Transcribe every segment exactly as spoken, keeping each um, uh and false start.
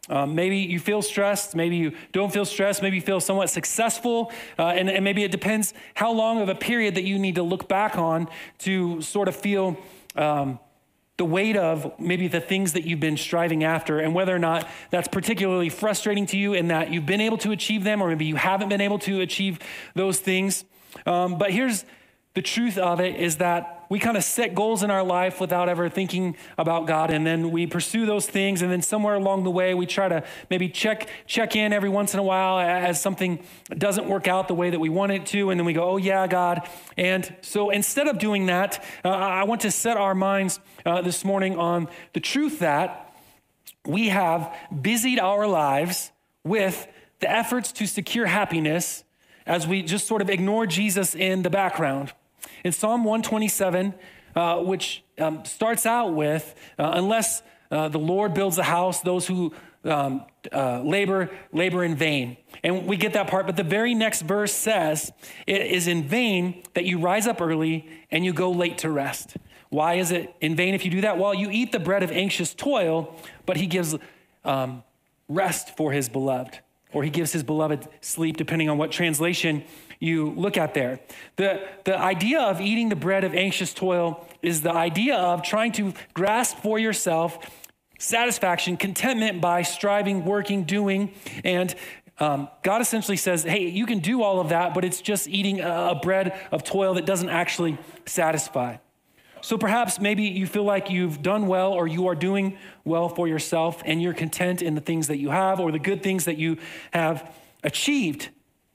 Um, maybe you feel stressed, maybe you don't feel stressed, maybe you feel somewhat successful, uh, and, and maybe it depends how long of a period that you need to look back on to sort of feel um, the weight of maybe the things that you've been striving after, and whether or not that's particularly frustrating to you in that you've been able to achieve them, or maybe you haven't been able to achieve those things. Um, but here's the truth of it, is that we kind of set goals in our life without ever thinking about God, and then we pursue those things, and then somewhere along the way we try to maybe check check in every once in a while as something doesn't work out the way that we want it to, and then we go, oh yeah, God. And so instead of doing that, uh, I want to set our minds uh, this morning on the truth that we have busied our lives with the efforts to secure happiness as we just sort of ignore Jesus in the background. In Psalm one twenty-seven, uh, which um, starts out with, uh, unless uh, the Lord builds a house, those who um, uh, labor, labor in vain. And we get that part, but the very next verse says, it is in vain that you rise up early and you go late to rest. Why is it in vain if you do that? Well, you eat the bread of anxious toil, but he gives um, rest for his beloved, or he gives his beloved sleep, depending on what translation you look at there. The, the idea of eating the bread of anxious toil is the idea of trying to grasp for yourself satisfaction, contentment by striving, working, doing. And um, God essentially says, hey, you can do all of that, but it's just eating a, a bread of toil that doesn't actually satisfy. So perhaps maybe you feel like you've done well, or you are doing well for yourself, and you're content in the things that you have or the good things that you have achieved.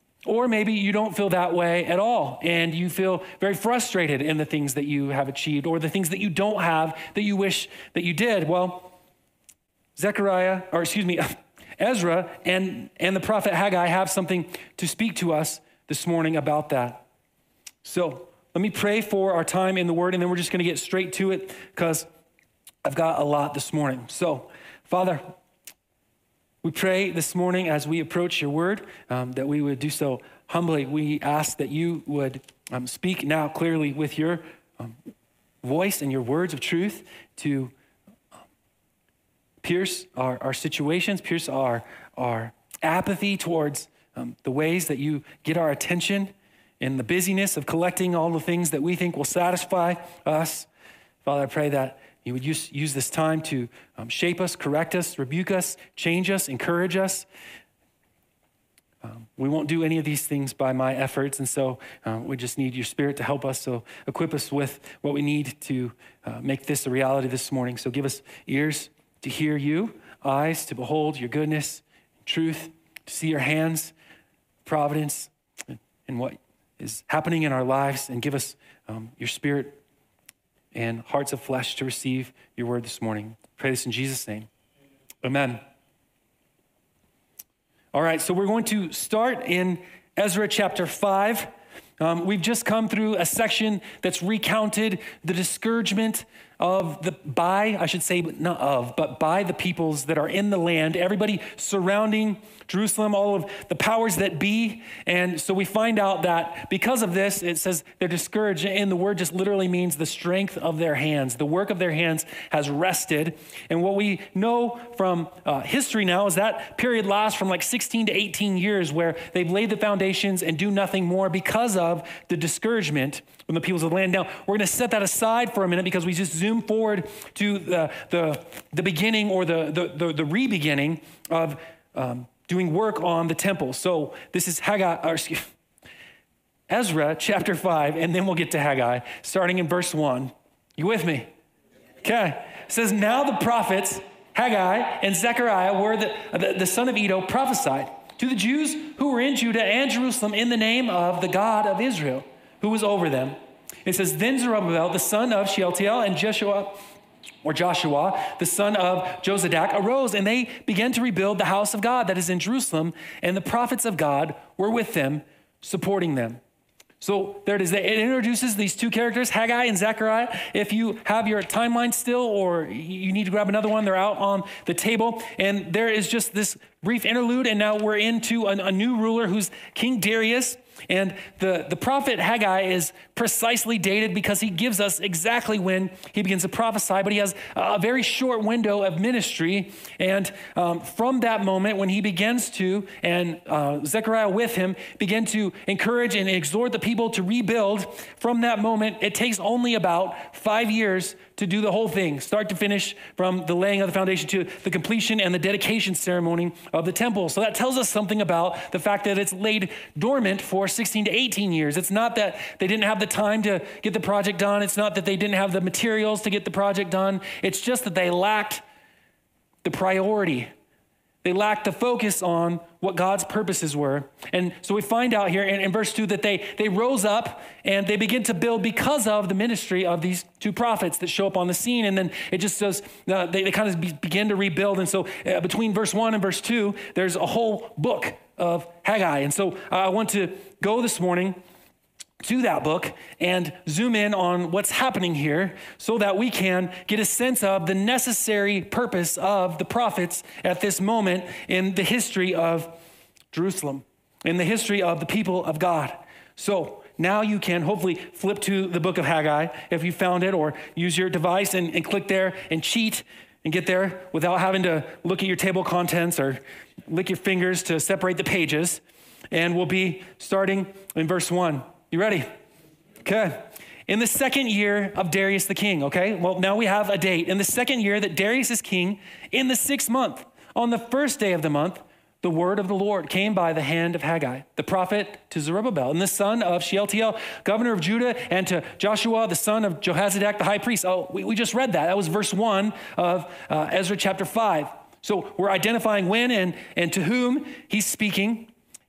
Or maybe you don't feel that way at all, and you feel very frustrated in the things that you have achieved, or the things that you don't have that you wish that you did. Well, Zechariah, or excuse me, Ezra and, and the prophet Haggai have something to speak to us this morning about that. So let me pray for our time in the Word, and then we're just going to get straight to it because I've got a lot this morning. So, Father, we pray this morning as we approach your Word um, that we would do so humbly. We ask that you would um, speak now clearly with your um, voice and your words of truth to um, pierce our, our situations, pierce our, our apathy towards um, the ways that you get our attention in the busyness of collecting all the things that we think will satisfy us. Father, I pray that you would use, use this time to um, shape us, correct us, rebuke us, change us, encourage us. Um, we won't do any of these things by my efforts, and so uh, we just need your Spirit to help us, so equip us with what we need to uh, make this a reality this morning. So give us ears to hear you, eyes to behold your goodness, truth, to see your hands, providence, and what is happening in our lives, and give us um, your Spirit and hearts of flesh to receive your word this morning. Pray this in Jesus' name. Amen. All right, so we're going to start in Ezra chapter five. Um, we've just come through a section that's recounted the discouragement of the, by, I should say, not of, but by the peoples that are in the land, everybody surrounding Jerusalem, all of the powers that be. And so we find out that because of this, it says they're discouraged, and the word just literally means the strength of their hands. The work of their hands has rested. And what we know from uh, history now is that period lasts from like sixteen to eighteen years, where they've laid the foundations and do nothing more because of the discouragement from the peoples of the land. Now, we're going to set that aside for a minute because we just zoom forward to the the, the beginning, or the, the, the, the re-beginning of um, doing work on the temple. So this is Haggai, or excuse, Ezra chapter five, and then we'll get to Haggai, starting in verse one. You with me? Okay. It says, now the prophets, Haggai and Zechariah, were the, the, the son of Iddo, prophesied to the Jews who were in Judah and Jerusalem in the name of the God of Israel, who was over them. It says, then Zerubbabel, the son of Shealtiel, and Joshua, or Joshua, the son of Jozadak, arose, and they began to rebuild the house of God that is in Jerusalem, and the prophets of God were with them, supporting them. So there it is. It introduces these two characters, Haggai and Zechariah. If you have your timeline still, or you need to grab another one, they're out on the table. And there is just this brief interlude, and now we're into a, a new ruler who's King Darius. And the, the prophet Haggai is precisely dated because he gives us exactly when he begins to prophesy, but he has a very short window of ministry. And um, from that moment when he begins to, and uh, Zechariah with him, begin to encourage and exhort the people to rebuild, from that moment, it takes only about five years to do the whole thing, start to finish, from the laying of the foundation to the completion and the dedication ceremony of the temple. So that tells us something about the fact that it's laid dormant for sixteen to eighteen years. It's not that they didn't have the time to get the project done. It's not that they didn't have the materials to get the project done. It's just that they lacked the priority. They lacked the focus on what God's purposes were. And so we find out here in, in verse two that they, they rose up and they begin to build because of the ministry of these two prophets that show up on the scene. And then it just says, uh, they, they kind of be, begin to rebuild. And so uh, between verse one and verse two, there's a whole book of Haggai. And so uh, I want to go this morning to that book and zoom in on what's happening here so that we can get a sense of the necessary purpose of the prophets at this moment in the history of Jerusalem, in the history of the people of God. So now you can hopefully flip to the book of Haggai if you found it, or use your device and, and click there and cheat and get there without having to look at your table contents or lick your fingers to separate the pages. And we'll be starting in verse one. You ready? Okay. In the second year of Darius the king, okay? Well, now we have a date. In the second year that Darius is king, in the sixth month, on the first day of the month, the word of the Lord came by the hand of Haggai, the prophet, to Zerubbabel, and the son of Shealtiel, governor of Judah, and to Joshua, the son of Jehozadak, the high priest. Oh, we, we just read that. That was verse one of uh, Ezra chapter five. So we're identifying when and, and to whom he's speaking.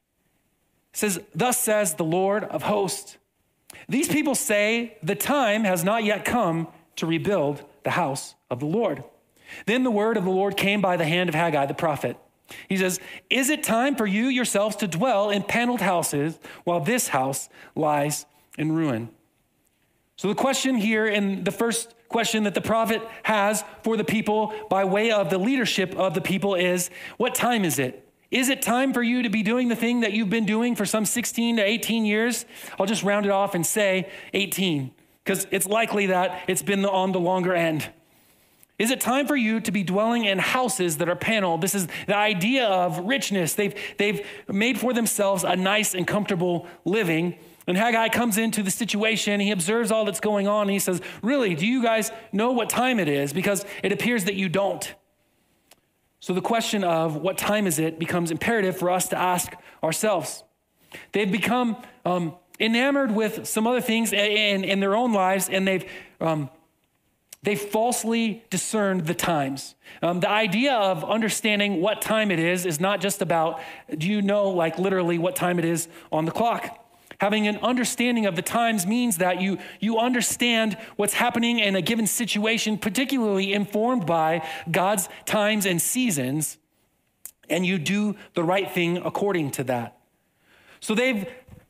It says, thus says the Lord of hosts, these people say the time has not yet come to rebuild the house of the Lord. Then the word of the Lord came by the hand of Haggai the prophet. He says, is it time for you yourselves to dwell in paneled houses while this house lies in ruin? So the question here, in the first question that the prophet has for the people by way of the leadership of the people, is, what time is it? Is it time for you to be doing the thing that you've been doing for some sixteen to eighteen years? I'll just round it off and say eighteen, because it's likely that it's been on the longer end. Is it time for you to be dwelling in houses that are paneled? This is the idea of richness. They've, they've made for themselves a nice and comfortable living. And Haggai comes into the situation, he observes all that's going on, and he says, really, do you guys know what time it is? Because it appears that you don't. So the question of what time is it becomes imperative for us to ask ourselves. They've become um, enamored with some other things in, in their own lives, and they've um, they falsely discerned the times. Um, the idea of understanding what time it is is not just about, do you know, like literally what time it is on the clock? Having an understanding of the times means that you, you understand what's happening in a given situation, particularly informed by God's times and seasons, and you do the right thing according to that. So they've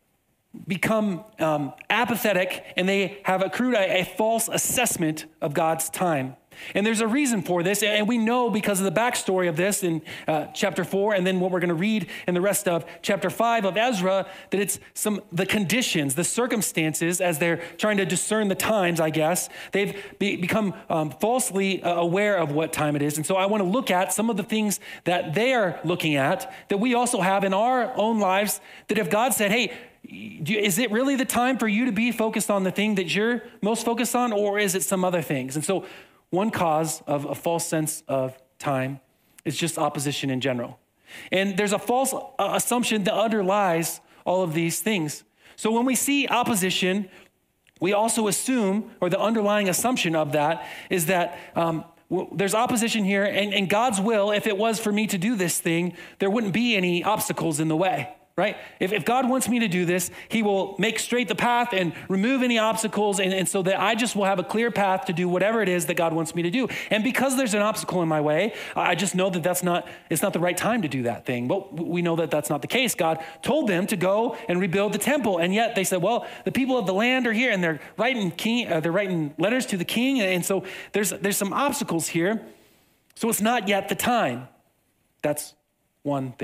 become um, apathetic, and they have accrued a, a false assessment of God's time. And there's a reason for this, and we know because of the backstory of this in uh, chapter four, and then what we're going to read in the rest of chapter five of Ezra, that it's some the conditions, the circumstances, as they're trying to discern the times, I guess, they've be, become um, falsely uh, aware of what time it is. And so I want to look at some of the things that they are looking at that we also have in our own lives, that if God said, hey, is it really the time for you to be focused on the thing that you're most focused on, or is it some other things? And so one cause of a false sense of time is just opposition in general. And there's a false uh, assumption that underlies all of these things. So when we see opposition, we also assume, or the underlying assumption of that is that um, w- there's opposition here, and, and God's will, if it was for me to do this thing, there wouldn't be any obstacles in the way. Right? If, if God wants me to do this, he will make straight the path and remove any obstacles, and, and so that I just will have a clear path to do whatever it is that God wants me to do. And because there's an obstacle in my way, I just know that that's not, it's not the right time to do that thing. But we know that that's not the case. God told them to go and rebuild the temple, and yet they said, well, the people of the land are here, and they're writing king, uh, they're writing letters to the king, and so there's there's some obstacles here. So it's not yet the time. That's one thing.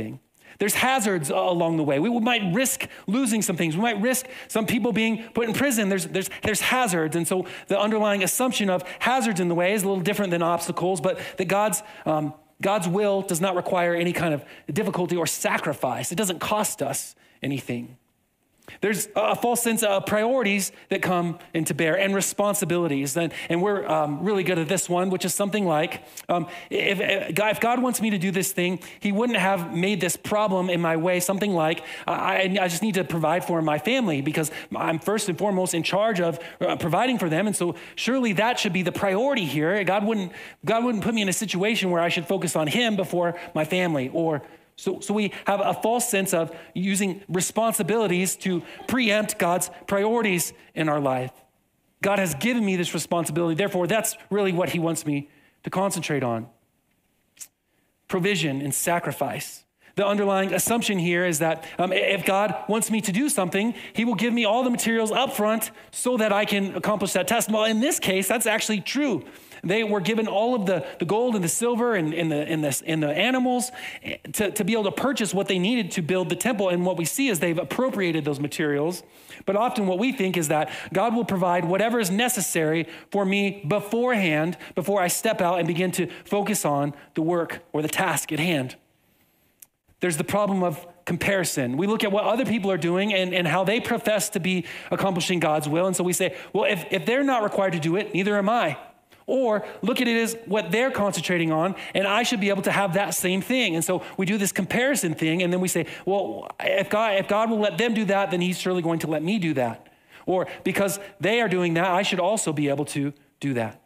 There's hazards along the way. We might risk losing some things. We might risk some people being put in prison. There's, there's, there's hazards. And so the underlying assumption of hazards in the way is a little different than obstacles, but that God's, um, God's will does not require any kind of difficulty or sacrifice. It doesn't cost us anything. There's a false sense of priorities that come into bear and responsibilities. And, and we're um, really good at this one, which is something like, um, if, if God wants me to do this thing, he wouldn't have made this problem in my way. Something like, I, I just need to provide for my family because I'm first and foremost in charge of uh, providing for them. And so surely that should be the priority here. God wouldn't, God wouldn't put me in a situation where I should focus on him before my family. Or So, so we have a false sense of using responsibilities to preempt God's priorities in our life. God has given me this responsibility. Therefore, that's really what he wants me to concentrate on. Provision and sacrifice. The underlying assumption here is that um, if God wants me to do something, he will give me all the materials up front so that I can accomplish that task. Well, in this case, that's actually true. They were given all of the, the gold and the silver and, and, the, and, the, and the animals to, to be able to purchase what they needed to build the temple. And what we see is they've appropriated those materials. But often what we think is that God will provide whatever is necessary for me beforehand, before I step out and begin to focus on the work or the task at hand. There's the problem of comparison. We look at what other people are doing and, and how they profess to be accomplishing God's will. And so we say, well, if, if they're not required to do it, neither am I. Or look at it as what they're concentrating on, and I should be able to have that same thing. And so we do this comparison thing, and then we say, well, if God, if God will let them do that, then he's surely going to let me do that. Or because they are doing that, I should also be able to do that.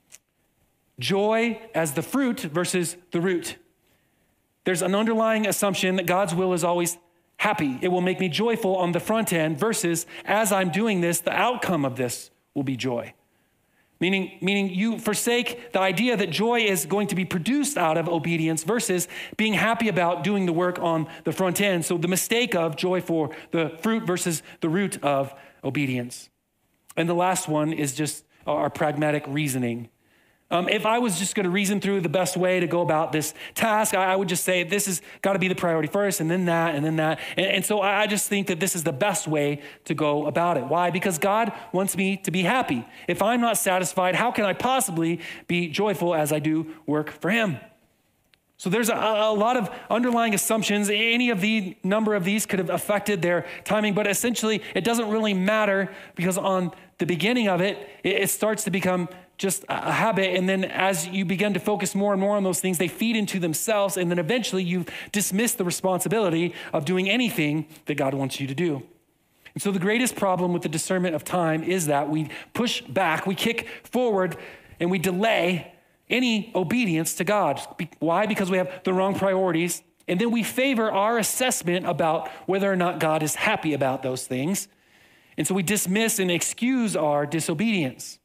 Joy as the fruit versus the root. There's an underlying assumption that God's will is always happy. It will make me joyful on the front end versus as I'm doing this, the outcome of this will be joy. Meaning, meaning you forsake the idea that joy is going to be produced out of obedience versus being happy about doing the work on the front end. So the mistake of joy for the fruit versus the root of obedience. And the last one is just our pragmatic reasoning. Um, if I was just going to reason through the best way to go about this task, I, I would just say this has got to be the priority first, and then that, and then that. And, and so I just think that this is the best way to go about it. Why? Because God wants me to be happy. If I'm not satisfied, how can I possibly be joyful as I do work for him? So there's a, a lot of underlying assumptions. Any of the number of these could have affected their timing, but essentially it doesn't really matter because on the beginning of it, it, it starts to become just a habit. And then as you begin to focus more and more on those things, they feed into themselves. And then eventually you've dismissed the responsibility of doing anything that God wants you to do. And so the greatest problem with the discernment of time is that we push back, we kick forward, and we delay any obedience to God. Why? Because we have the wrong priorities. And then we favor our assessment about whether or not God is happy about those things. And so we dismiss and excuse our disobedience.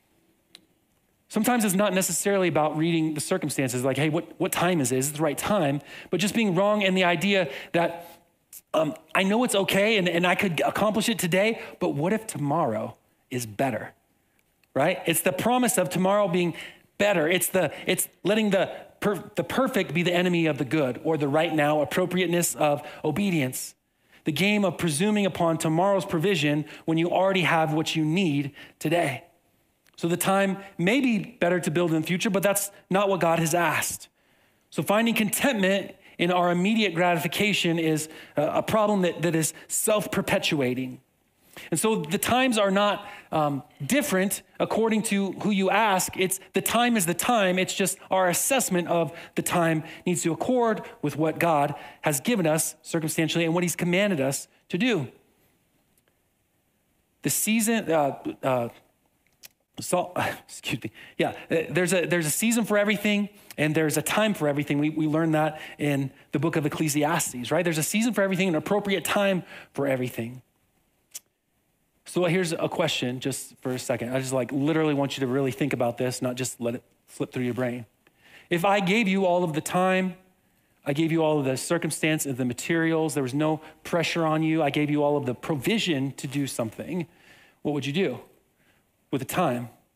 Sometimes it's not necessarily about reading the circumstances, like, hey, what, what time is it? Is it the right time? But just being wrong in the idea that um, I know it's okay and, and I could accomplish it today, but what if tomorrow is better, right? It's the promise of tomorrow being better. It's the it's letting the per, the perfect be the enemy of the good, or the right now appropriateness of obedience. The game of presuming upon tomorrow's provision when you already have what you need today. So the time may be better to build in the future, but that's not what God has asked. So finding contentment in our immediate gratification is a problem that, that is self-perpetuating. And so the times are not um, different according to who you ask. It's the time is the time. It's just our assessment of the time needs to accord with what God has given us circumstantially and what he's commanded us to do. The season, uh, uh, So, excuse me. Yeah, there's a there's a season for everything, and there's a time for everything. We we learned that in the book of Ecclesiastes, right? There's a season for everything, an appropriate time for everything. So here's a question, just for a second. I just like literally want you to really think about this, not just let it slip through your brain. If I gave you all of the time, I gave you all of the circumstance and the materials, there was no pressure on you, I gave you all of the provision to do something, what would you do with the time?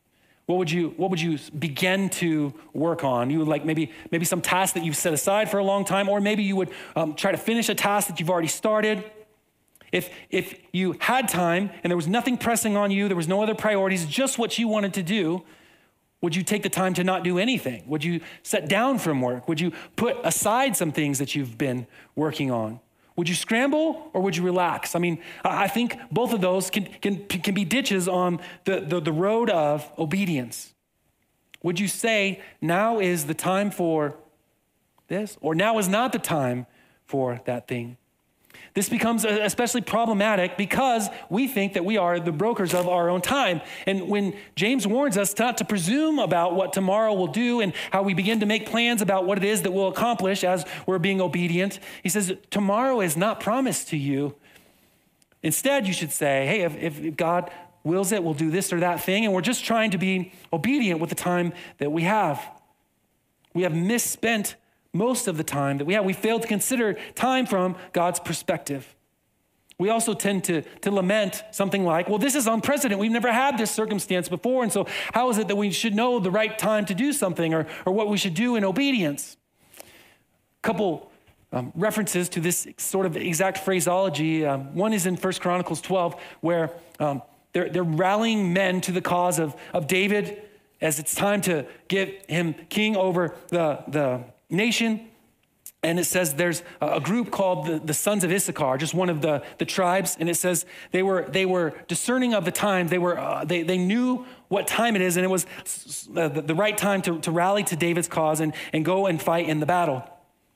What would you, what would you begin to work on? You would like maybe, maybe some task that you've set aside for a long time, or maybe you would um, try to finish a task that you've already started. If, if you had time and there was nothing pressing on you, there was no other priorities, just what you wanted to do, would you take the time to not do anything? Would you sit down from work? Would you put aside some things that you've been working on? Would you scramble or would you relax? I mean, I think both of those can, can, can be ditches on the, the, the road of obedience. Would you say, now is the time for this, or now is not the time for that thing? This becomes especially problematic because we think that we are the brokers of our own time. And when James warns us not to presume about what tomorrow will do and how we begin to make plans about what it is that we'll accomplish as we're being obedient, he says, tomorrow is not promised to you. Instead, you should say, hey, if, if God wills it, we'll do this or that thing. And we're just trying to be obedient with the time that we have. We have misspent most of the time that we have. We fail to consider time from God's perspective. We also tend to, to lament something like, well, this is unprecedented. We've never had this circumstance before. And so how is it that we should know the right time to do something, or, or what we should do in obedience? A couple um, references to this sort of exact phraseology. Um, one is in First Chronicles twelve, where um, they're, they're rallying men to the cause of, of David as it's time to get him king over the, the nation. And it says there's a group called the, the Sons of Issachar, just one of the, the tribes. And it says they were they were discerning of the times. They were uh, they they knew what time it is, and it was the, the right time to, to rally to David's cause and, and go and fight in the battle.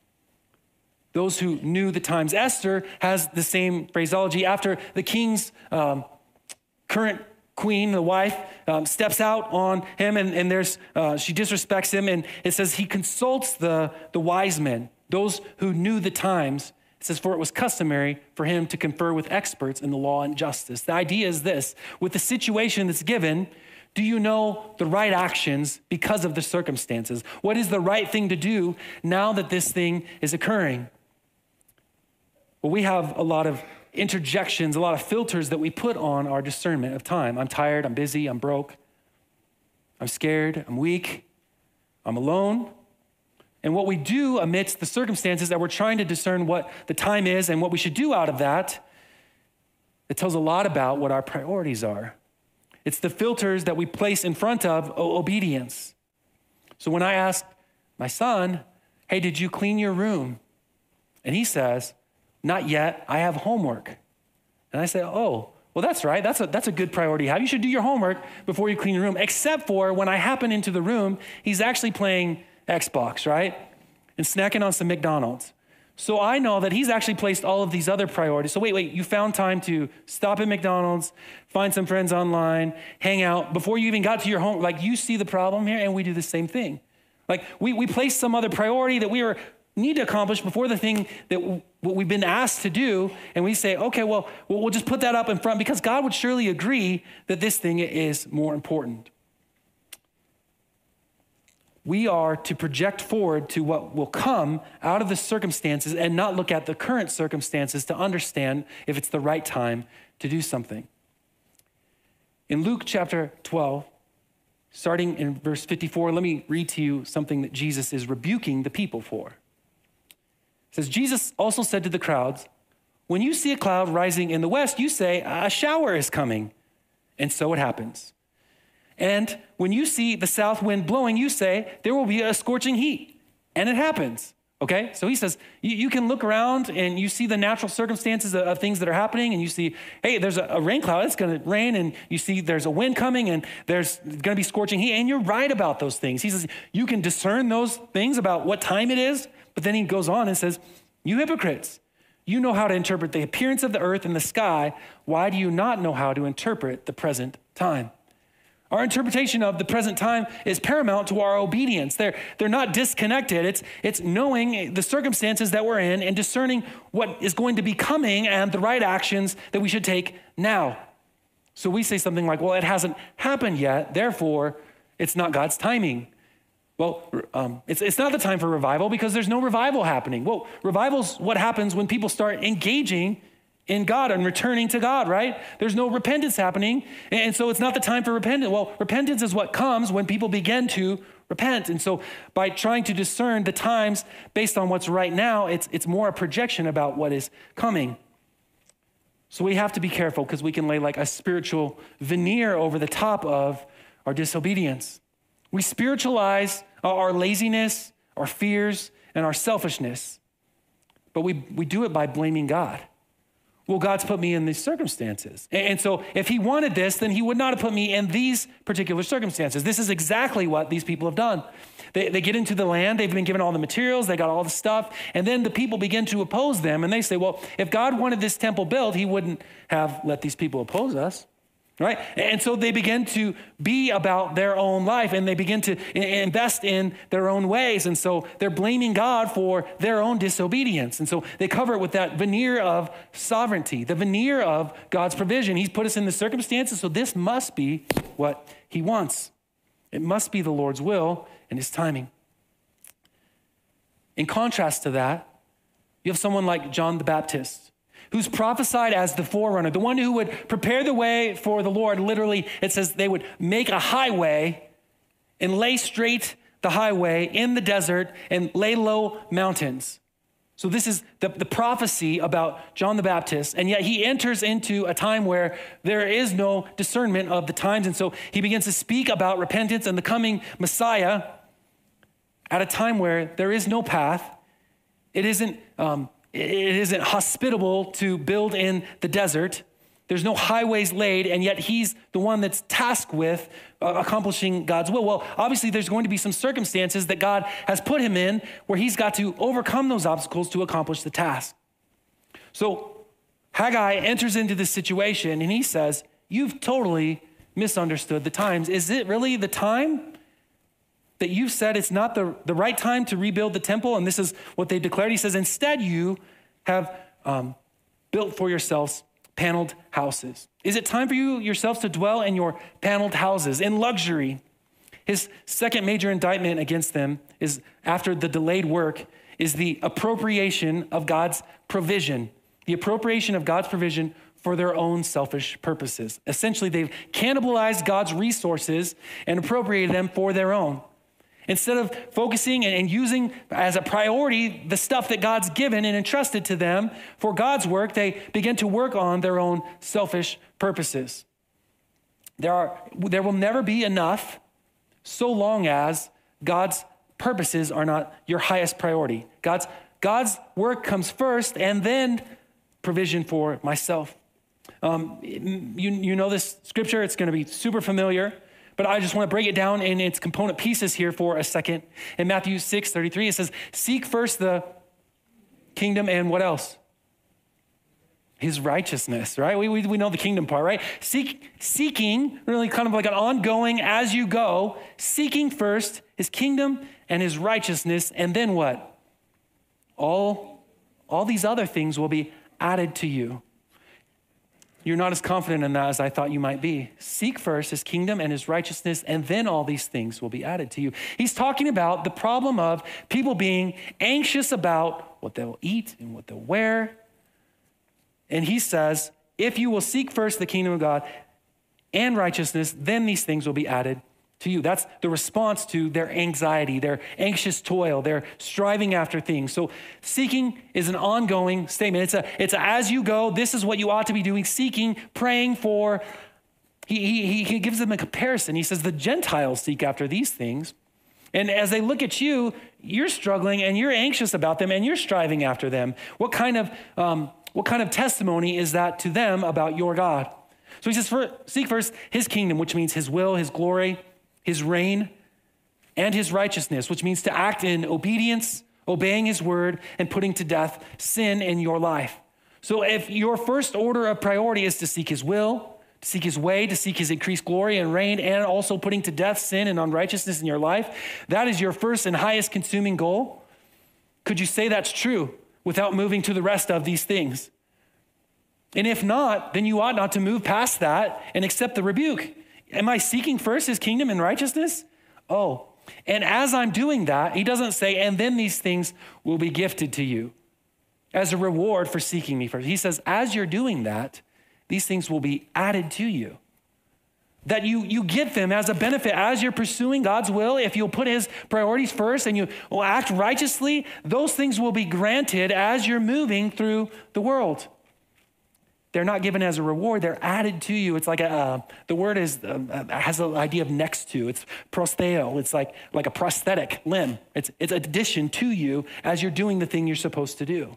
Those who knew the times. Esther has the same phraseology. After the king's um, current queen, the wife, um, steps out on him, and, and there's uh, she disrespects him, and it says he consults the, the wise men, those who knew the times. It says, for it was customary for him to confer with experts in the law and justice. The idea is this: with the situation that's given, do you know the right actions because of the circumstances? What is the right thing to do now that this thing is occurring? Well, we have a lot of interjections, a lot of filters that we put on our discernment of time. I'm tired, I'm busy, I'm broke, I'm scared, I'm weak, I'm alone. And what we do amidst the circumstances that we're trying to discern what the time is and what we should do out of that, it tells a lot about what our priorities are. It's the filters that we place in front of obedience. So when I ask my son, hey, did you clean your room? And he says, not yet, I have homework. And I say, oh, well, that's right. That's a, that's a good priority to have. You should do your homework before you clean your room, except for when I happen into the room, he's actually playing Xbox, right? And snacking on some McDonald's. So I know that he's actually placed all of these other priorities. So wait, wait, you found time to stop at McDonald's, find some friends online, hang out before you even got to your home. Like, you see the problem here, and we do the same thing. Like, we, we place some other priority that we are need to accomplish before the thing that w- what we've been asked to do, and we say, okay, well, we'll just put that up in front because God would surely agree that this thing is more important. We are to project forward to what will come out of the circumstances and not look at the current circumstances to understand if it's the right time to do something. In Luke chapter twelve, starting in verse fifty-four, let me read to you something that Jesus is rebuking the people for. It says, Jesus also said to the crowds, when you see a cloud rising in the west, you say, a shower is coming. And so it happens. And when you see the south wind blowing, you say, there will be a scorching heat. And it happens. Okay? So he says, you, you can look around and you see the natural circumstances of, of things that are happening, and you see, hey, there's a, a rain cloud, it's going to rain, and you see there's a wind coming, and there's going to be scorching heat, and you're right about those things. He says, you can discern those things about what time it is, but then he goes on and says, you hypocrites, you know how to interpret the appearance of the earth and the sky. Why do you not know how to interpret the present time? Our interpretation of the present time is paramount to our obedience. They're, they're not disconnected. It's, it's knowing the circumstances that we're in and discerning what is going to be coming and the right actions that we should take now. So we say something like, well, it hasn't happened yet, therefore it's not God's timing. Well, um, it's, it's not the time for revival because there's no revival happening. Well, revival's what happens when people start engaging in God and returning to God, right? There's no repentance happening. And so it's not the time for repentance. Well, repentance is what comes when people begin to repent. And so by trying to discern the times based on what's right now, it's, it's more a projection about what is coming. So we have to be careful because we can lay like a spiritual veneer over the top of our disobedience. We spiritualize our laziness, our fears, and our selfishness. But we, we do it by blaming God. Well, God's put me in these circumstances. And so if he wanted this, then he would not have put me in these particular circumstances. This is exactly what these people have done. They, they get into the land, they've been given all the materials, they got all the stuff, and then the people begin to oppose them, and they say, well, if God wanted this temple built, he wouldn't have let these people oppose us. Right? And so they begin to be about their own life and they begin to invest in their own ways. And so they're blaming God for their own disobedience. And so they cover it with that veneer of sovereignty, the veneer of God's provision. He's put us in the circumstances, so this must be what he wants. It must be the Lord's will and his timing. In contrast to that, you have someone like John the Baptist, who's prophesied as the forerunner, the one who would prepare the way for the Lord. Literally, it says they would make a highway and lay straight the highway in the desert and lay low mountains. So this is the, the prophecy about John the Baptist, and yet he enters into a time where there is no discernment of the times, and so he begins to speak about repentance and the coming Messiah at a time where there is no path. It isn't... Um, It isn't hospitable to build in the desert. There's no highways laid, and yet he's the one that's tasked with uh, accomplishing God's will. Well, obviously there's going to be some circumstances that God has put him in where he's got to overcome those obstacles to accomplish the task. So Haggai enters into this situation and he says, you've totally misunderstood the times. Is it really the time that you've said it's not the, the right time to rebuild the temple? And this is what they declared. He says, instead you have um, built for yourselves paneled houses. Is it time for you yourselves to dwell in your paneled houses in luxury? His second major indictment against them is, after the delayed work, is the appropriation of God's provision. The appropriation of God's provision for their own selfish purposes. Essentially, they've cannibalized God's resources and appropriated them for their own. Instead of focusing and using as a priority the stuff that God's given and entrusted to them for God's work, they begin to work on their own selfish purposes. There are, there will never be enough so long as God's purposes are not your highest priority. God's, God's work comes first and then provision for myself. Um, you, you know this scripture, it's going to be super familiar. But I just want to break it down in its component pieces here for a second. In Matthew six thirty-three, it says, seek first the kingdom and what else? His righteousness, right? We, we, we know the kingdom part, right? Seek, seeking, really kind of like an ongoing as you go, seeking first his kingdom and his righteousness, and then what? All, all these other things will be added to you. You're not as confident in that as I thought you might be. Seek first his kingdom and his righteousness, and then all these things will be added to you. He's talking about the problem of people being anxious about what they'll eat and what they'll wear. And he says, if you will seek first the kingdom of God and righteousness, then these things will be added to you. That's the response to their anxiety, their anxious toil, their striving after things. So seeking is an ongoing statement. It's a, it's a as you go, this is what you ought to be doing, seeking, praying for. He, he, he gives them a comparison. He says the Gentiles seek after these things. And as they look at you, you're struggling and you're anxious about them and you're striving after them. What kind of, um, what kind of testimony is that to them about your God? So he says, for, seek first his kingdom, which means his will, his glory, his reign, and his righteousness, which means to act in obedience, obeying his word, and putting to death sin in your life. So if your first order of priority is to seek his will, to seek his way, to seek his increased glory and reign, and also putting to death sin and unrighteousness in your life, that is your first and highest consuming goal. Could you say that's true without moving to the rest of these things? And if not, then you ought not to move past that and accept the rebuke. Am I seeking first his kingdom and righteousness? Oh, and as I'm doing that, he doesn't say, and then these things will be gifted to you. as a reward for seeking me first. He says, as you're doing that, these things will be added to you. That you, you get them as a benefit as you're pursuing God's will. If you'll put his priorities first and you will act righteously, those things will be granted as you're moving through the world. They're not given as a reward, they're added to you. It's like a, uh, the word is uh, has the idea of next to. It's prostheo. It's like, like a prosthetic limb. It's, it's addition to you as you're doing the thing you're supposed to do.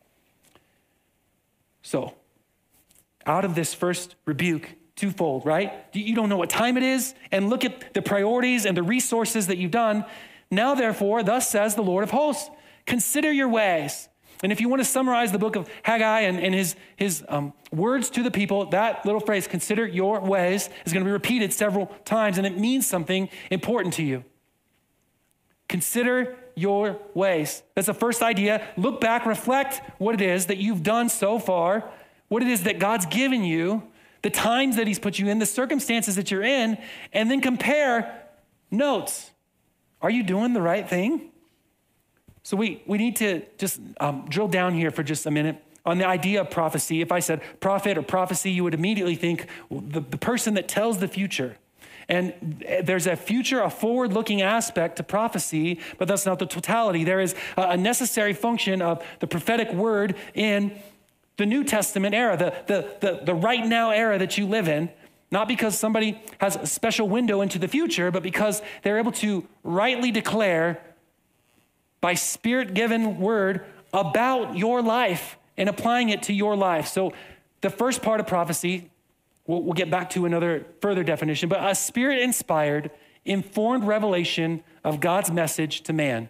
So, out of this first rebuke, twofold, right? You don't know what time it is, and look at the priorities and the resources that you've done. Now, therefore, thus says the Lord of hosts, consider your ways. And if you want to summarize the book of Haggai and, and his, his um, words to the people, that little phrase, consider your ways, is going to be repeated several times, and it means something important to you. Consider your ways. That's the first idea. Look back, reflect what it is that you've done so far, what it is that God's given you, the times that he's put you in, the circumstances that you're in, and then compare notes. Are you doing the right thing? So we, we need to just um, drill down here for just a minute on the idea of prophecy. If I said prophet or prophecy, you would immediately think the, the person that tells the future. And there's a future, a forward-looking aspect to prophecy, but that's not the totality. There is a necessary function of the prophetic word in the New Testament era, the, the, the, the right now era that you live in, not because somebody has a special window into the future, but because they're able to rightly declare by Spirit-given word about your life and applying it to your life. So the first part of prophecy, we'll, we'll get back to another further definition, but a Spirit-inspired, informed revelation of God's message to man.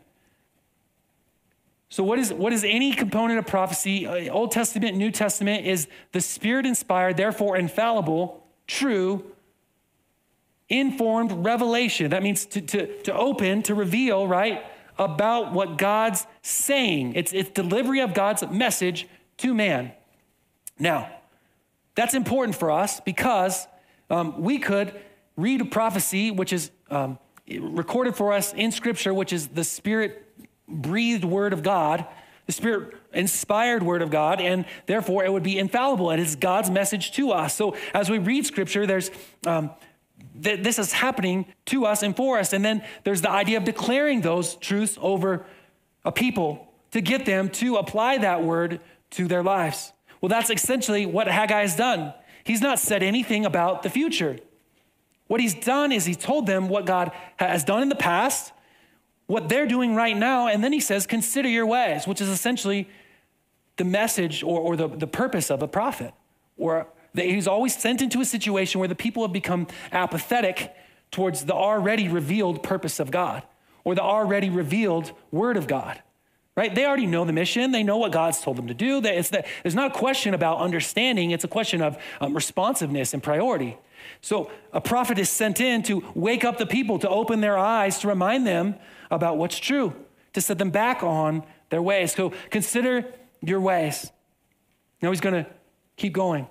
So what is, what is any component of prophecy? Old Testament, New Testament is the Spirit-inspired, therefore infallible, true, informed revelation. That means to, to, to open, to reveal, right, about what God's saying. It's, it's delivery of God's message to man. Now, that's important for us because um, we could read a prophecy, which is um, recorded for us in Scripture, which is the Spirit breathed word of God, the Spirit inspired word of God, and therefore it would be infallible, and it's God's message to us. So as we read Scripture, there's um, th- this is happening to us and for us, and then there's the idea of declaring those truths over a people to get them to apply that word to their lives. Well, that's essentially what Haggai has done. He's not said anything about the future. What he's done is he told them what God has done in the past, what they're doing right now, and then he says, consider your ways, which is essentially the message or, or the, the purpose of a prophet. Or that he's always sent into a situation where the people have become apathetic towards the already revealed purpose of God or the already revealed word of God, right? They already know the mission. They know what God's told them to do. It's that, there's not a question about understanding. It's a question of um, responsiveness and priority. So a prophet is sent in to wake up the people, to open their eyes, to remind them about what's true, to set them back on their ways. So consider your ways. Now he's going to keep going.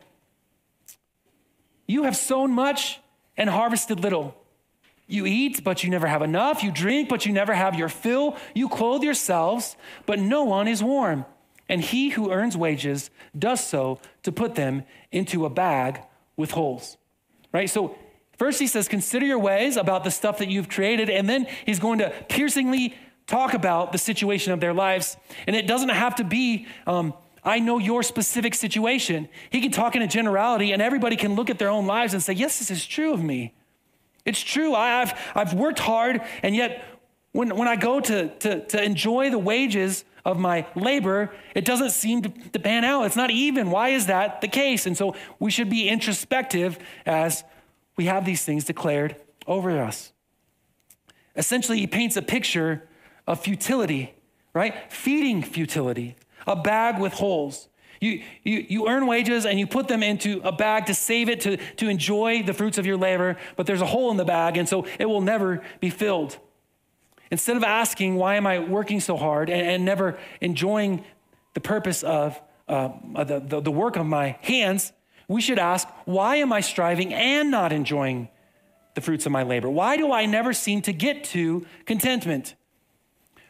You have sown much and harvested little. You eat, but you never have enough. You drink, but you never have your fill. You clothe yourselves, but no one is warm. And he who earns wages does so to put them into a bag with holes. Right? So first he says, consider your ways about the stuff that you've created. And then he's going to piercingly talk about the situation of their lives. And it doesn't have to be, um, I know your specific situation. He can talk in a generality and everybody can look at their own lives and say, yes, this is true of me. It's true. I, I've, I've worked hard. And yet when, when I go to, to, to enjoy the wages of my labor, it doesn't seem to, to pan out. It's not even. Why is that the case? And so we should be introspective as we have these things declared over us. Essentially, he paints a picture of futility, right? Feeding futility, a bag with holes. You, you, you earn wages and you put them into a bag to save it, to, to enjoy the fruits of your labor, but there's a hole in the bag, and so it will never be filled. Instead of asking, why am I working so hard, and, and never enjoying the purpose of uh, the, the, the work of my hands, we should ask, why am I striving and not enjoying the fruits of my labor? Why do I never seem to get to contentment?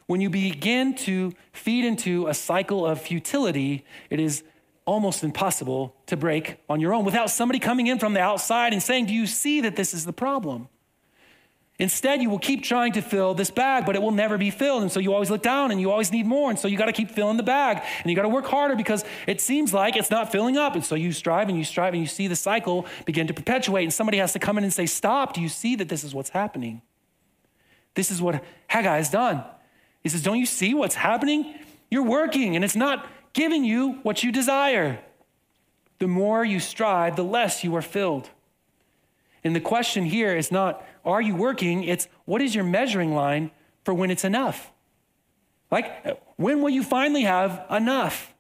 When you begin to feed into a cycle of futility, it is almost impossible to break on your own without somebody coming in from the outside and saying, do you see that this is the problem? Instead, you will keep trying to fill this bag, but it will never be filled. And so you always look down and you always need more. And so you got to keep filling the bag and you got to work harder because it seems like it's not filling up. And so you strive and you strive and you see the cycle begin to perpetuate. And somebody has to come in and say, stop. Do you see that this is what's happening? This is what Haggai has done. He says, don't you see what's happening? You're working and it's not giving you what you desire. The more you strive, the less you are filled. And the question here is not, are you working? It's, what is your measuring line for when it's enough? Like, when will you finally have enough?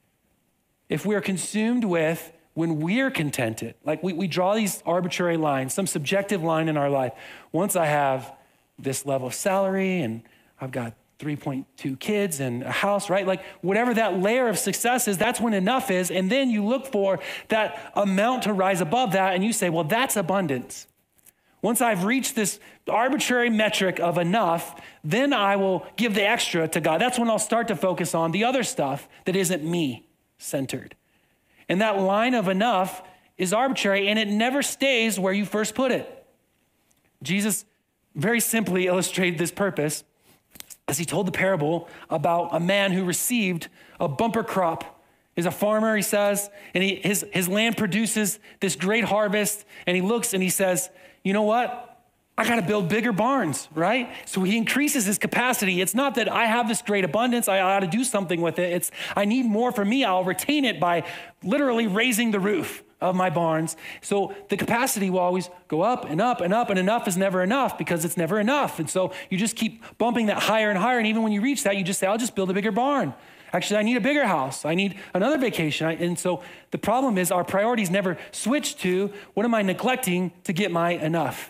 If we're consumed with when we're contented, like we, we draw these arbitrary lines, some subjective line in our life. Once I have this level of salary and I've got three point two kids and a house, right? Like whatever that layer of success is, that's when enough is. And then you look for that amount to rise above that and you say, well, that's abundance. Once I've reached this arbitrary metric of enough, then I will give the extra to God. That's when I'll start to focus on the other stuff that isn't me-centered. And that line of enough is arbitrary and it never stays where you first put it. Jesus very simply illustrated this purpose as he told the parable about a man who received a bumper crop. He's a farmer, he says, and he, his, his land produces this great harvest, and he looks and he says, you know what? I got to build bigger barns, right? So he increases his capacity. It's not that I have this great abundance, I ought to do something with it. It's I need more for me. I'll retain it by literally raising the roof of my barns. So the capacity will always go up and up and up, and enough is never enough because it's never enough. And so you just keep bumping that higher and higher. And even when you reach that, you just say, I'll just build a bigger barn. Actually, I need a bigger house. I need another vacation. I, and so the problem is our priorities never switch to, what am I neglecting to get my enough?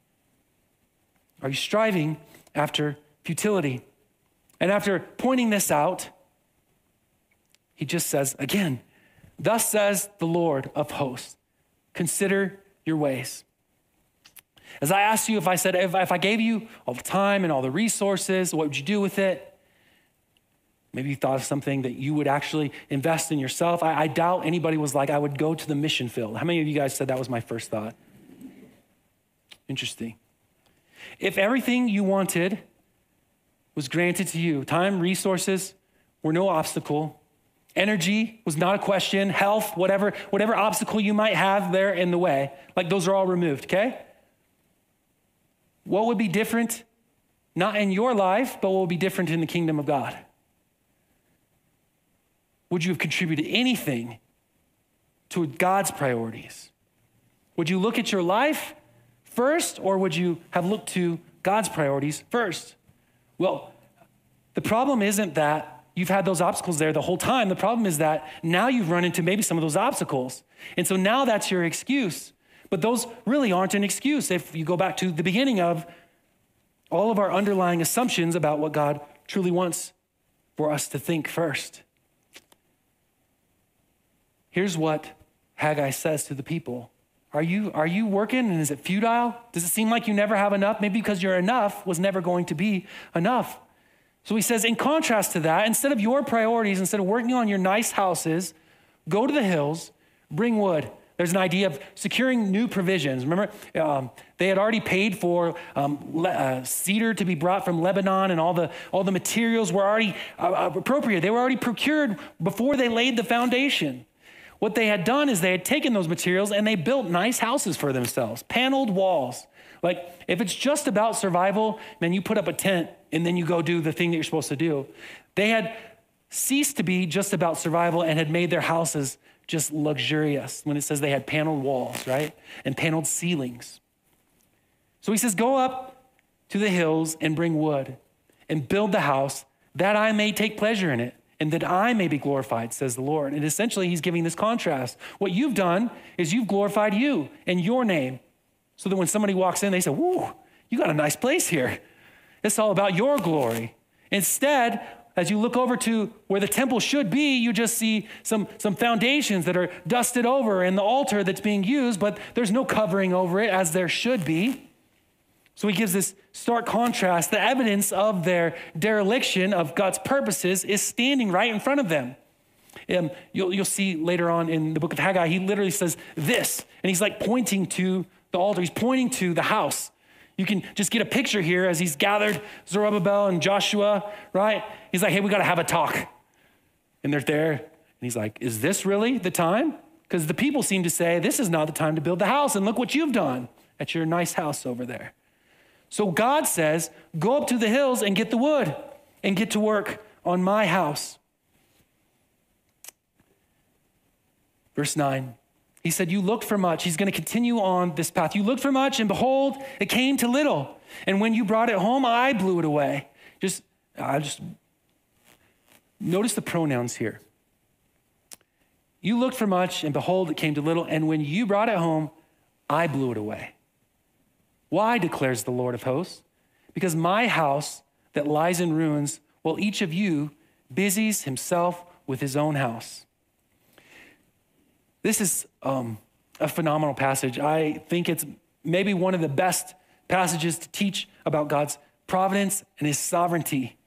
Are you striving after futility? And after pointing this out, he just says, again, thus says the Lord of hosts, consider your ways. As I asked you, if I said, if, if I gave you all the time and all the resources, what would you do with it? Maybe you thought of something that you would actually invest in yourself. I, I doubt anybody was like, I would go to the mission field. How many of you guys said that was my first thought? Interesting. If everything you wanted was granted to you, time, resources were no obstacle, energy was not a question, health, whatever, whatever obstacle you might have there in the way, like those are all removed, okay? What would be different, not in your life, but what would be different in the kingdom of God? Would you have contributed anything to God's priorities? Would you look at your life first, or would you have looked to God's priorities first? Well, the problem isn't that you've had those obstacles there the whole time. The problem is that now you've run into maybe some of those obstacles. And so now that's your excuse. But those really aren't an excuse if you go back to the beginning of all of our underlying assumptions about what God truly wants for us to think first. Here's what Haggai says to the people. Are you, are you working and is it futile? Does it seem like you never have enough? Maybe because your enough was never going to be enough. So he says, in contrast to that, instead of your priorities, instead of working on your nice houses, go to the hills, bring wood. There's an idea of securing new provisions. Remember, um, they had already paid for um, le- uh, cedar to be brought from Lebanon, and all the all the materials were already uh, appropriate. They were already procured before they laid the foundation. What they had done is they had taken those materials and they built nice houses for themselves, paneled walls. Like if it's just about survival, man, you put up a tent and then you go do the thing that you're supposed to do. They had ceased to be just about survival and had made their houses just luxurious when it says they had paneled walls, right? And paneled ceilings. So he says, go up to the hills and bring wood and build the house that I may take pleasure in it, and that I may be glorified, says the Lord. And essentially, he's giving this contrast. What you've done is you've glorified you and your name, so that when somebody walks in, they say, woo, you got a nice place here. It's all about your glory. Instead, as you look over to where the temple should be, you just see some, some foundations that are dusted over and the altar that's being used, but there's no covering over it as there should be. So he gives this stark contrast. The evidence of their dereliction of God's purposes is standing right in front of them. Um, you'll, you'll see later on in the book of Haggai, he literally says this, and he's like pointing to the altar. He's pointing to the house. You can just get a picture here as he's gathered Zerubbabel and Joshua, right? He's like, hey, we got to have a talk. And they're there, and he's like, is this really the time? Because the people seem to say, this is not the time to build the house, and look what you've done at your nice house over there. So God says, go up to the hills and get the wood and get to work on my house. Verse nine, he said, you looked for much. He's going to continue on this path. You looked for much, and behold, it came to little. And when you brought it home, I blew it away. Just, I just, notice the pronouns here. You looked for much, and behold, it came to little. And when you brought it home, I blew it away. Why, declares the Lord of hosts? Because my house that lies in ruins, while each of you busies himself with his own house. This is um, a phenomenal passage. I think it's maybe one of the best passages to teach about God's providence and his sovereignty.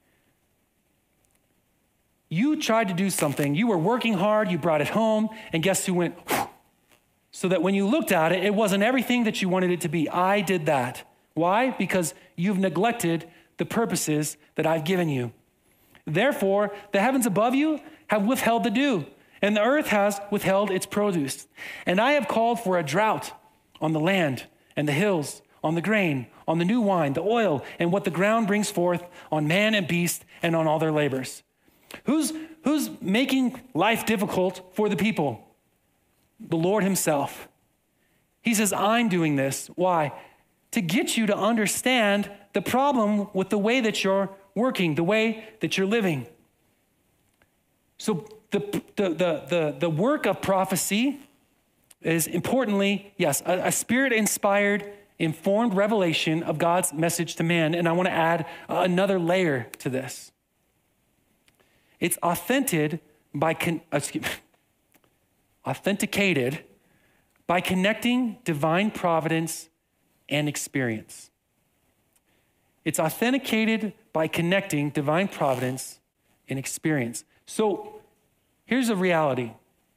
You tried to do something. You were working hard. You brought it home. And guess who went, whew, so that when you looked at it, it wasn't everything that you wanted it to be. I did that. Why? Because you've neglected the purposes that I've given you. Therefore, the heavens above you have withheld the dew, and the earth has withheld its produce. And I have called for a drought on the land and the hills, on the grain, on the new wine, the oil, and what the ground brings forth, on man and beast, and on all their labors. Who's, who's making life difficult for the people? The Lord himself. He says, I'm doing this. Why? To get you to understand the problem with the way that you're working, the way that you're living. So the, the, the, the, the work of prophecy is importantly, yes, a, a spirit-inspired, informed revelation of God's message to man. And I want to add another layer to this. It's authenticated by, con, excuse, authenticated by connecting divine providence and experience. It's authenticated by connecting divine providence and experience. So here's a reality.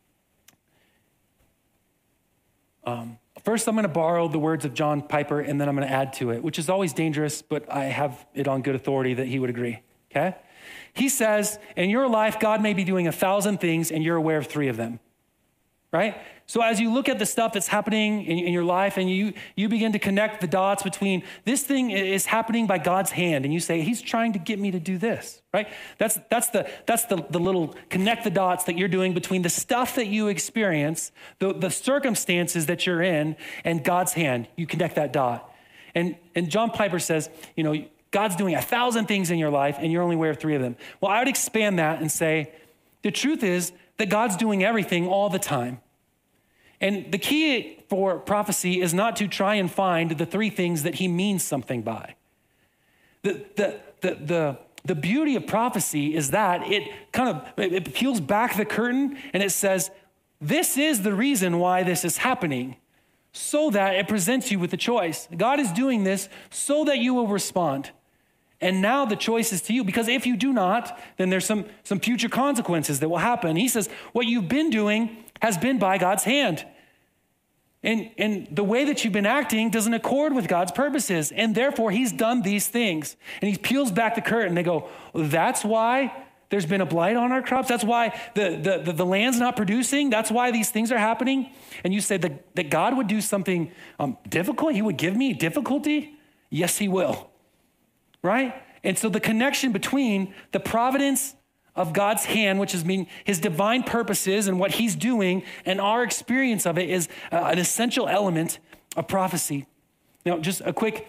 Um, first, I'm going to borrow the words of John Piper, and then I'm going to add to it, which is always dangerous, but I have it on good authority that he would agree, okay? He says, in your life, God may be doing a thousand things, and you're aware of three of them, right? So as you look at the stuff that's happening in, in your life, and you, you begin to connect the dots between this thing is happening by God's hand, and you say, he's trying to get me to do this, right? That's, that's, the, that's the, the little connect the dots that you're doing between the stuff that you experience, the, the circumstances that you're in, and God's hand. You connect that dot. And, and John Piper says, you know, God's doing a thousand things in your life, and you're only aware of three of them. Well, I would expand that and say, the truth is that God's doing everything all the time. And the key for prophecy is not to try and find the three things that he means something by. The, the, the, the, the beauty of prophecy is that it kind of, it peels back the curtain and it says, this is the reason why this is happening, so that it presents you with a choice. God is doing this so that you will respond. And now the choice is to you, because if you do not, then there's some, some future consequences that will happen. He says, what you've been doing has been by God's hand. And, and the way that you've been acting doesn't accord with God's purposes. And therefore, he's done these things. And he peels back the curtain. They go, that's why there's been a blight on our crops. That's why the, the, the, the land's not producing. That's why these things are happening. And you say that, that God would do something um, difficult? He would give me difficulty? Yes, he will. Right? And so the connection between the providence of God's hand, which is mean his divine purposes and what he's doing, and our experience of it is uh, an essential element of prophecy. Now, just a quick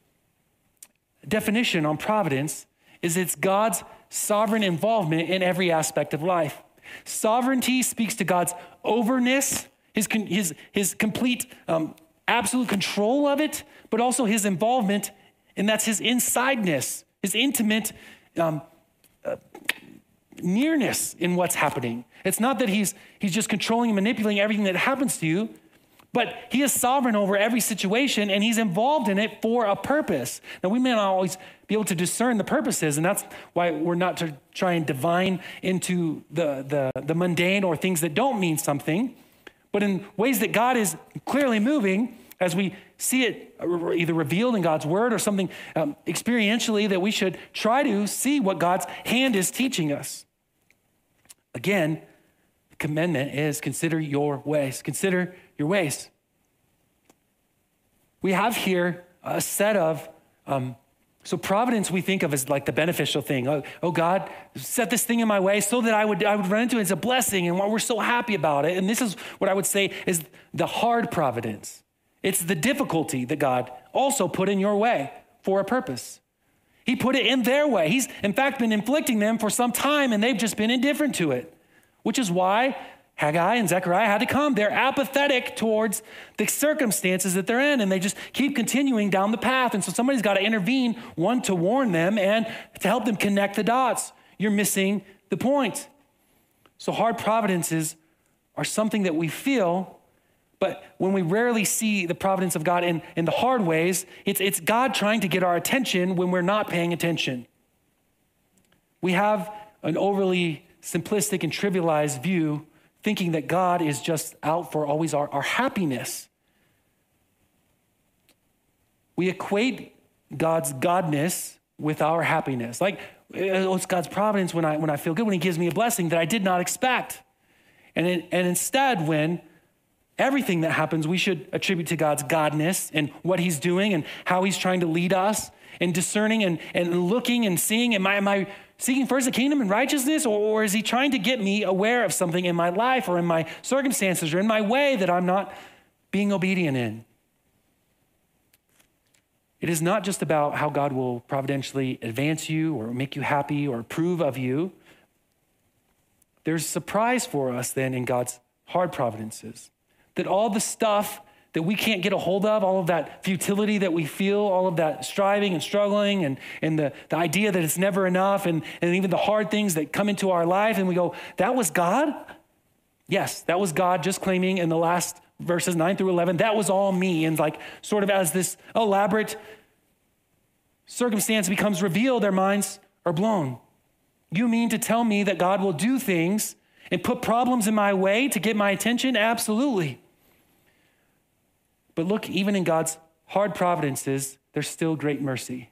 definition on providence is it's God's sovereign involvement in every aspect of life. Sovereignty speaks to God's overness, his, his, his complete um, absolute control of it, but also his involvement, and that's his insideness, his intimate um, uh, nearness in what's happening. It's not that he's, he's just controlling and manipulating everything that happens to you, But he is sovereign over every situation, and he's involved in it for a purpose. Now, we may not always be able to discern the purposes, and that's why we're not to try and divine into the, the, the mundane or things that don't mean something, but in ways that God is clearly moving as we see it either revealed in God's word or something um, experientially, that we should try to see what God's hand is teaching us. Again, the commandment is consider your ways. Consider your ways. We have here a set of, um, so providence we think of as like the beneficial thing. Oh, oh, God, set this thing in my way so that I would, I would run into it as a blessing, and we're so happy about it. And this is what I would say is the hard providence. It's the difficulty that God also put in your way for a purpose. He put it in their way. He's, in fact, been inflicting them for some time, and they've just been indifferent to it, which is why Haggai and Zechariah had to come. They're apathetic towards the circumstances that they're in, and they just keep continuing down the path. And so somebody's got to intervene, one, to warn them and to help them connect the dots. You're missing the point. So hard providences are something that we feel, but when we rarely see the providence of God in, in the hard ways, it's, it's God trying to get our attention when we're not paying attention. We have an overly simplistic and trivialized view, thinking that God is just out for always our, our happiness. We equate God's godness with our happiness. Like, oh, it's God's providence when I, when I feel good, when he gives me a blessing that I did not expect. And, it, and instead, when everything that happens, we should attribute to God's godness and what he's doing and how he's trying to lead us and discerning and, and looking and seeing, am I, am I seeking first the kingdom and righteousness, or, or is he trying to get me aware of something in my life or in my circumstances or in my way that I'm not being obedient in? It is not just about how God will providentially advance you or make you happy or approve of you. There's surprise for us then in God's hard providences. That all the stuff that we can't get a hold of, all of that futility that we feel, all of that striving and struggling and, and the, the idea that it's never enough, and, and even the hard things that come into our life, and we go, that was God? Yes, that was God just claiming in the last verses nine through eleven, that was all me. And like sort of as this elaborate circumstance becomes revealed, their minds are blown. You mean to tell me that God will do things and put problems in my way to get my attention? Absolutely. But look, even in God's hard providences, there's still great mercy.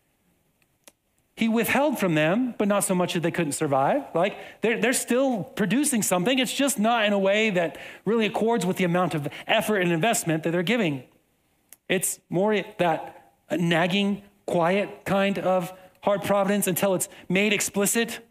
He withheld from them, but not so much that they couldn't survive. Like they're, they're still producing something. It's just not in a way that really accords with the amount of effort and investment that they're giving. It's more that nagging, quiet kind of hard providence until it's made explicit.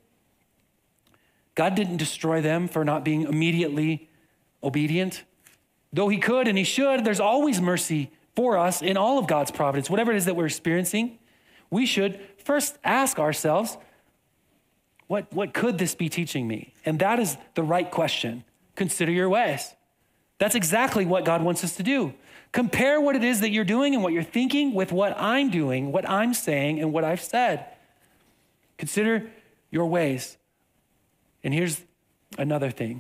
God didn't destroy them for not being immediately obedient. Though he could and he should, there's always mercy for us in all of God's providence. Whatever it is that we're experiencing, we should first ask ourselves, what, what could this be teaching me? And that is the right question. Consider your ways. That's exactly what God wants us to do. Compare what it is that you're doing and what you're thinking with what I'm doing, what I'm saying, and what I've said. Consider your ways. And here's another thing.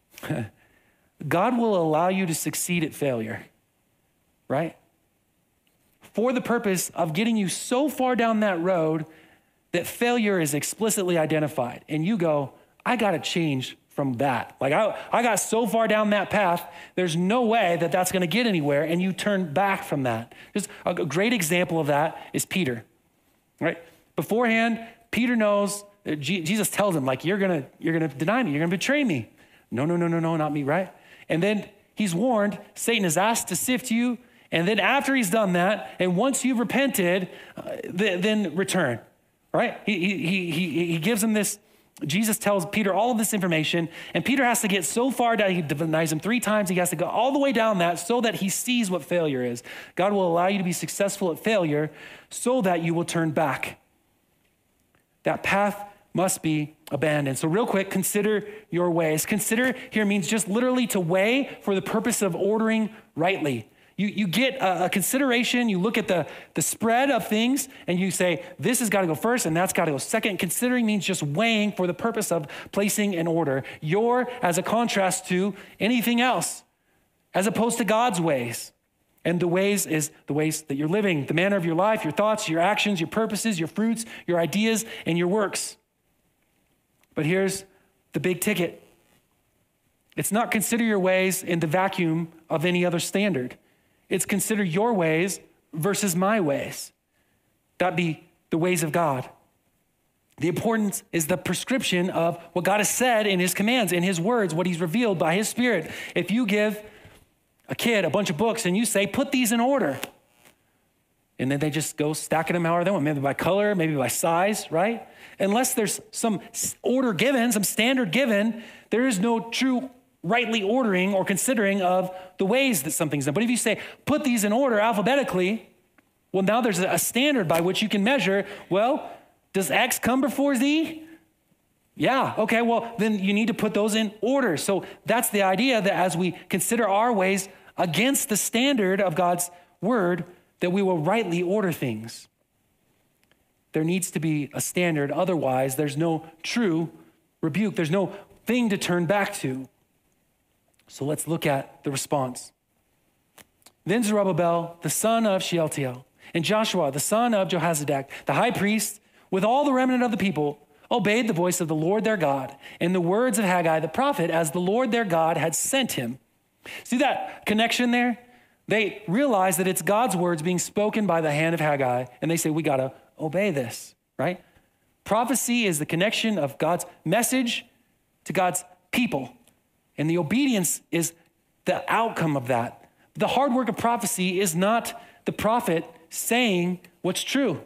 God will allow you to succeed at failure, right? For the purpose of getting you so far down that road that failure is explicitly identified. And you go, I got to change from that. Like I, I got so far down that path, there's no way that that's going to get anywhere. And you turn back from that. Just a, a great example of that is Peter, right? Beforehand, Peter knows, Jesus tells him, like, you're going to, you're going to deny me. You're going to betray me. No, no, no, no, no, not me, right? And then he's warned, Satan is asked to sift you. And then after he's done that, and once you've repented, uh, th- then return, right? He, he, he, he gives him this, Jesus tells Peter all of this information, and Peter has to get so far down, he denies him three times, he has to go all the way down that so that he sees what failure is. God will allow you to be successful at failure so that you will turn back. That path must be abandoned. So real quick, consider your ways. Consider here means just literally to weigh for the purpose of ordering rightly. You, you get a, a consideration, you look at the, the spread of things, and you say, this has got to go first, and that's got to go second. Considering means just weighing for the purpose of placing an order. Your as a contrast to anything else. as opposed to God's ways. And the ways is the ways that you're living, the manner of your life, your thoughts, your actions, your purposes, your fruits, your ideas, and your works. But here's the big ticket. It's not consider your ways in the vacuum of any other standard. It's consider your ways versus my ways. That be the ways of God. The importance is the prescription of what God has said in his commands, in his words, what he's revealed by his Spirit. If you give a kid a bunch of books and you say, put these in order, and then they just go stacking them however they want, maybe by color, maybe by size, right? Unless there's some order given, some standard given, there is no true rightly ordering or considering of the ways that something's done. But if you say, put these in order alphabetically, well, now there's a standard by which you can measure, well, does X come before Z? Yeah, okay, well, then you need to put those in order. So that's the idea, that as we consider our ways against the standard of God's word, that we will rightly order things. There needs to be a standard. Otherwise, there's no true rebuke. There's no thing to turn back to. So let's look at the response. Then Zerubbabel, the son of Shealtiel, and Joshua, the son of Jehozadak, the high priest, with all the remnant of the people, obeyed the voice of the Lord their God and the words of Haggai the prophet, as the Lord their God had sent him. See that connection there? They realize that it's God's words being spoken by the hand of Haggai, and they say, we got to obey this, right? Prophecy is the connection of God's message to God's people, and the obedience is the outcome of that. The hard work of prophecy is not the prophet saying what's true.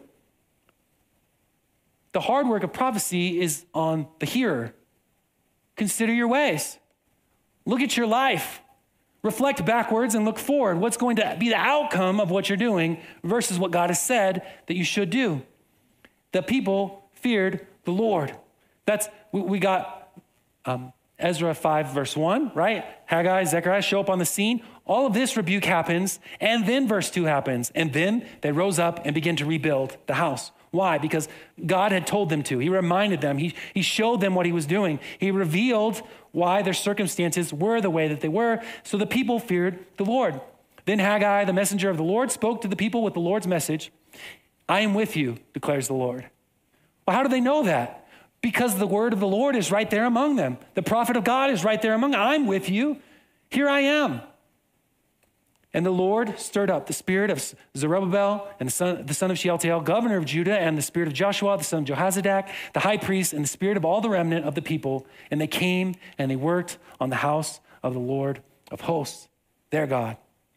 The hard work of prophecy is on the hearer. Consider your ways. Look at your life. Reflect backwards and look forward. What's going to be the outcome of what you're doing versus what God has said that you should do. The people feared the Lord. That's, we, we got um, Ezra five verse one, right? Haggai, Zechariah show up on the scene. All of this rebuke happens, and then verse two happens. And then they rose up and began to rebuild the house. Why? Because God had told them to. He reminded them. He, he showed them what he was doing. He revealed why their circumstances were the way that they were, so the people feared the Lord. Then Haggai, the messenger of the Lord, spoke to the people with the Lord's message. I am with you, declares the Lord. Well, how do they know that? Because the word of the Lord is right there among them. The prophet of God is right there among them. I'm with you. Here I am. And the Lord stirred up the spirit of Zerubbabel and the son, the son of Shealtiel, governor of Judah, and the spirit of Joshua, the son of Jehozadak, the high priest, and the spirit of all the remnant of the people. And they came and they worked on the house of the Lord of hosts, their God.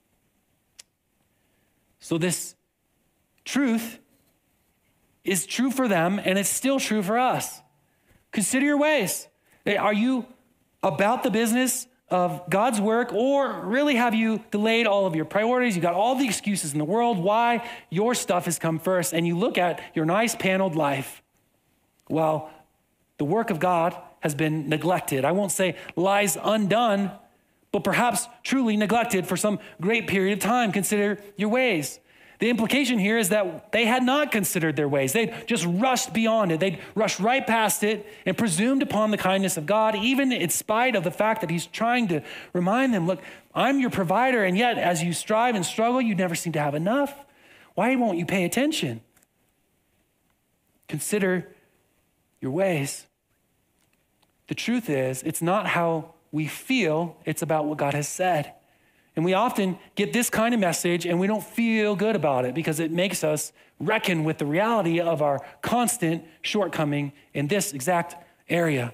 So this truth is true for them, and it's still true for us. Consider your ways. Are you about the business of God's work, or really have you delayed all of your priorities? You got all the excuses in the world why your stuff has come first, and you look at your nice paneled life. Well, the work of God has been neglected. I won't say lies undone, but perhaps truly neglected for some great period of time. Consider your ways. The implication here is that they had not considered their ways. They'd just rushed beyond it. They'd rushed right past it and presumed upon the kindness of God, even in spite of the fact that he's trying to remind them, look, I'm your provider, and yet as you strive and struggle, you never seem to have enough. Why won't you pay attention? Consider your ways. The truth is, it's not how we feel, it's about what God has said. And we often get this kind of message and we don't feel good about it because it makes us reckon with the reality of our constant shortcoming in this exact area.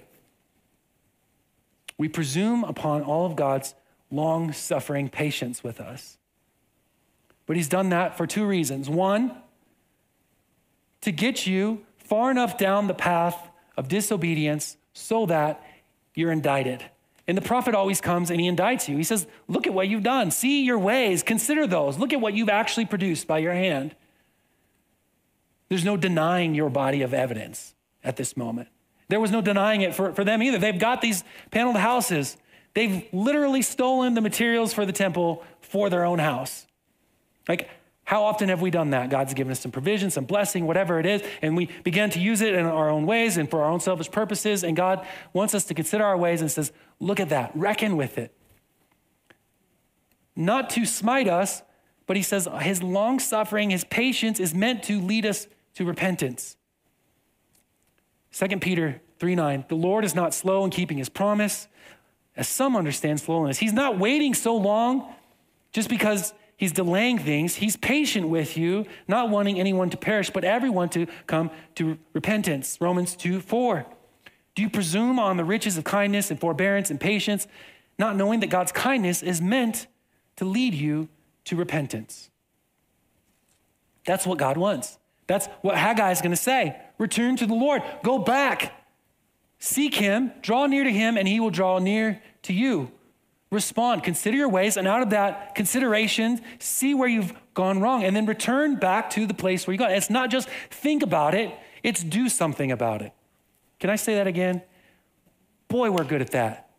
We presume upon all of God's long-suffering patience with us. But he's done that for two reasons. One, to get you far enough down the path of disobedience so that you're indicted. And the prophet always comes and he indicts you. He says, look at what you've done. See your ways. Consider those. Look at what you've actually produced by your hand. There's no denying your body of evidence at this moment. There was no denying it for, for them either. They've got these paneled houses. They've literally stolen the materials for the temple for their own house. Like, how often have we done that? God's given us some provision, some blessing, whatever it is, and we begin to use it in our own ways and for our own selfish purposes, and God wants us to consider our ways and says, look at that, reckon with it. not to smite us, but he says his long suffering, his patience is meant to lead us to repentance. Second Peter three nine, the Lord is not slow in keeping his promise, as some understand slowness. He's not waiting so long just because he's delaying things. He's patient with you, not wanting anyone to perish, but everyone to come to repentance. Romans two four. Do you presume on the riches of kindness and forbearance and patience, not knowing that God's kindness is meant to lead you to repentance? That's what God wants. That's what Haggai is going to say. Return to the Lord. Go back. Seek him, draw near to him, and he will draw near to you. Respond, consider your ways, and out of that consideration, see where you've gone wrong, and then return back to the place where you got. It's not just think about it, it's do something about it. Can I say that again? Boy, we're good at that.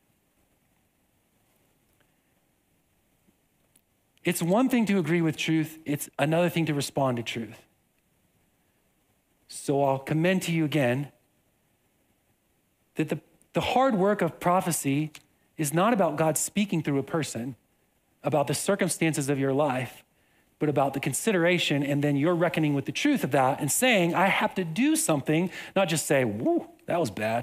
It's one thing to agree with truth, it's another thing to respond to truth. So I'll commend to you again that the, the hard work of prophecy is not about God speaking through a person, about the circumstances of your life, but about the consideration and then you're reckoning with the truth of that and saying, I have to do something, not just say, whoo, that was bad.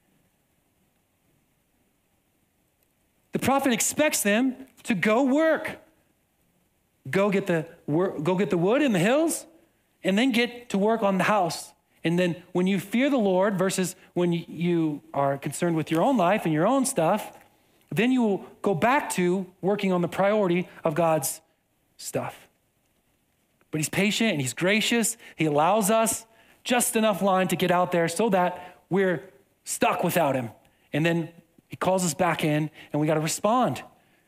The prophet expects them to go work. Go get the work, go get the wood in the hills and then get to work on the house. And then when you fear the Lord versus when you are concerned with your own life and your own stuff, then you will go back to working on the priority of God's stuff. But he's patient and he's gracious. He allows us just enough line to get out there so that we're stuck without him. And then he calls us back in and we got to respond.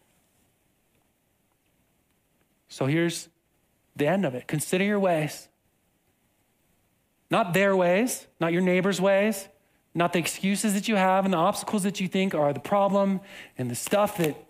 So here's the end of it. Consider your ways. Not their ways, not your neighbor's ways, not the excuses that you have and the obstacles that you think are the problem and the stuff that